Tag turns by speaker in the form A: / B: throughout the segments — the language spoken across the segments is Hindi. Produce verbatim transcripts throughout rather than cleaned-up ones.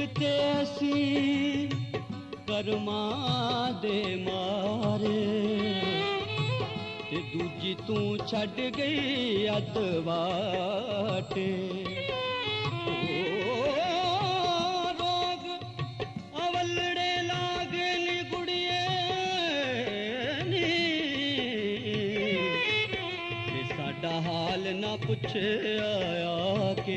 A: ते असी कर्मा दे मारे ते दूजी तू छड़ गई अदवाटे रोग अवलड़े लागनी गुड़िए नी ते साडा हाल ना पुछे आया के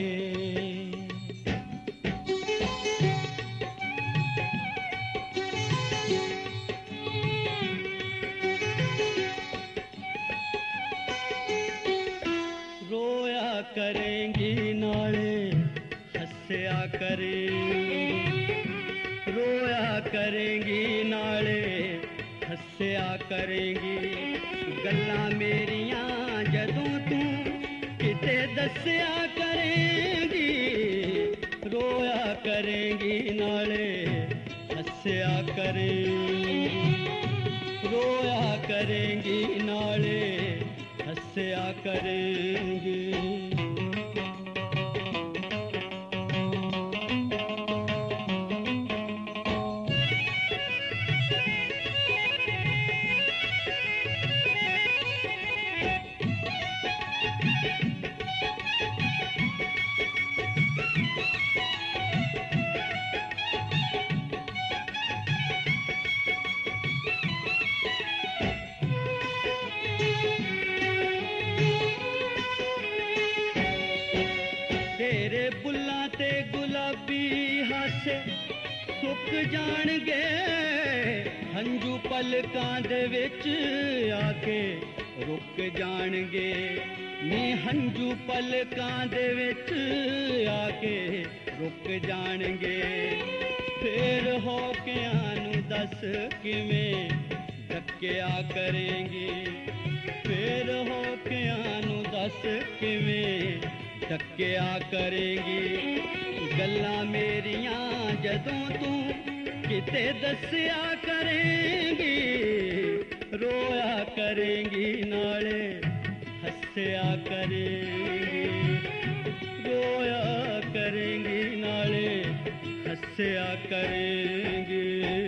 A: करेंगी नाले हंसया करेंगी रोया करेंगी नाले हंसया करेंगी गल्लां मेरियां जदों तू किते दस्या करेंगी रोया करेंगी नाले हंसया करेंगी रोया करेंगी नाले हंसया करेंगी। तेरे बुल्लां ते गुलाबी हासे सुक जाणगे हंजू पलकां दे विच आके रुक जाणगे नी हंजू पलकां दे विच आके रुक जाणगे फिर होकियां नू दस किवें डक्या करेंगी फिर होकियां नू दस किवें डक्या करेंगी गल्लां मेरियां जदों तू किते दस्या करेंगी रोया करेंगी नाले हंसया करेंगी रोया करेंगी नाले हंसया करेंगी।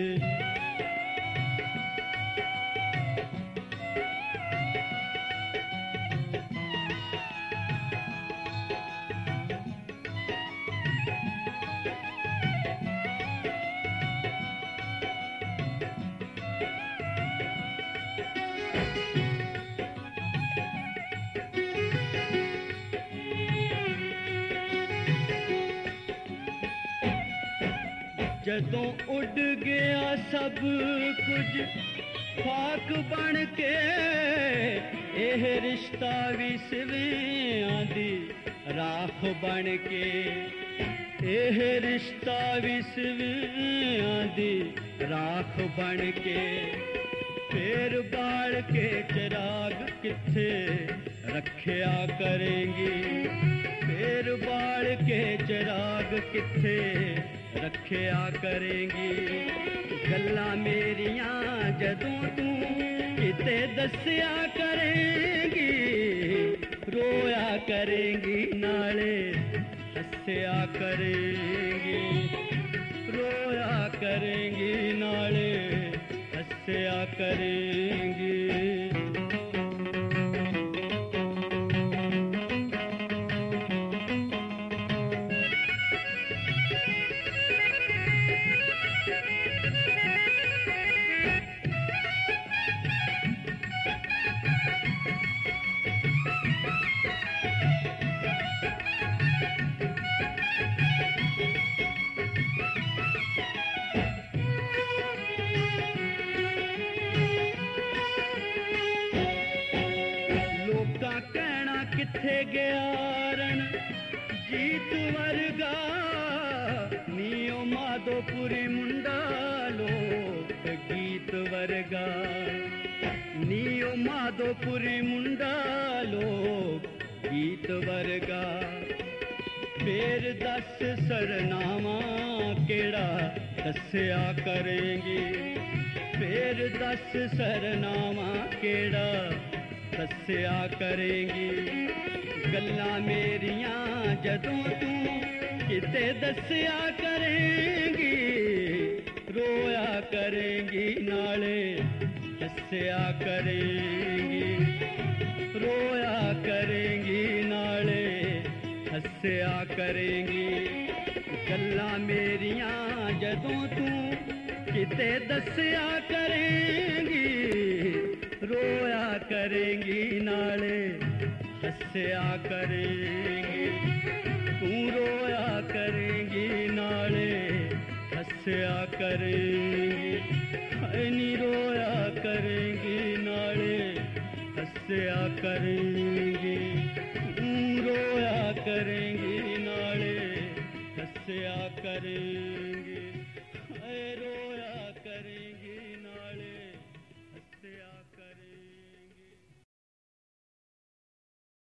A: जदों उड़ गया सब कुछ खाक बन के एह रिश्ता भी सिवियां दी राख बन के एह रिश्ता भी सिवियां दी राख बन के फिर बाल के चिराग किथे रखया करेंगी फिर बाल के चिराग किथे रखया करेंगी गल्लां मेरियां जदों तू किते दस्या करेंगी रोया करेंगी नाले हंसया करेंगी रोया करेंगी नाले हंसया करेंगी। किथे गया रण जीत वर्गा नीओ माधोपुरी मुंडा लोक गीत वर्गा नीओ माधोपुरी मुंडा लोक गीत वर्गा फिर दस सरनामा केड़ा दस्या करेंगी फिर दस सरनामा केड़ा दस्या करेंगी गल्लां मेरियां जदों तू किते दसिया करेंगी रोया करेंगी नाले हस्या करेंगी रोया करेंगी नाले हस्या करेंगी गल्लां मेरियां जदों तू किते दसिया करेंगी रोया करेंगी नाले हस्या करेंगी तू रोया करेंगी नाले हस्या करेंगी नी रोया करेंगी नाले हस्या करेंगी तू रोया करेंगी नाले हस्या करेंगी रोया